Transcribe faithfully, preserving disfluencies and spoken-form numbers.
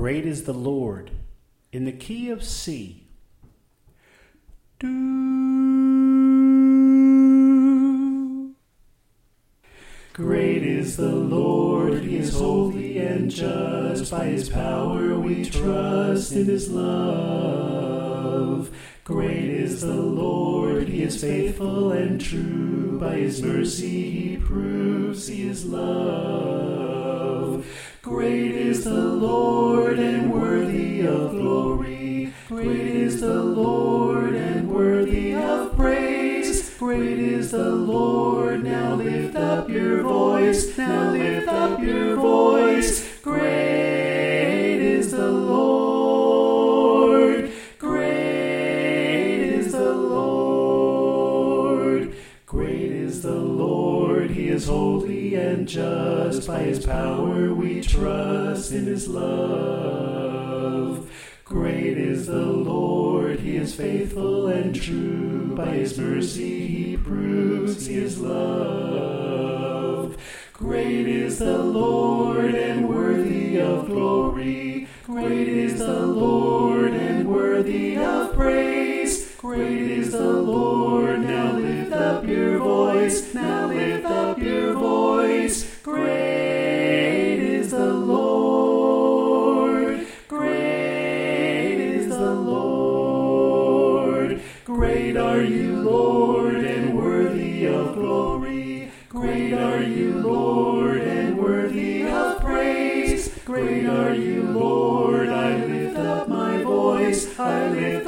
Great is the Lord, in the key of C. Do. Great is the Lord, he is holy and just. By his power we trust in his love. Great is the Lord, he is faithful and true. By his mercy he proves he is love. Great is the Lord and worthy of glory. Great is the Lord and worthy of praise. Great is the Lord, now lift up your voice. Now lift up your voice. Great is the Lord. Great is the Lord. Great is the Lord, he is holy and just. By his power we trust in his love. Great is the Lord, he is faithful and true. By his mercy he proves his love. Great is the Lord and worthy of glory. Great is the Lord and worthy of praise. Great is the Lord, now lift up your voice. Now lift up your voice. Great is the Lord. Great is the Lord. Great are you, Lord, and worthy of glory. Great are you, Lord, and worthy of praise. Great are you, Lord. I lift up my voice. I lift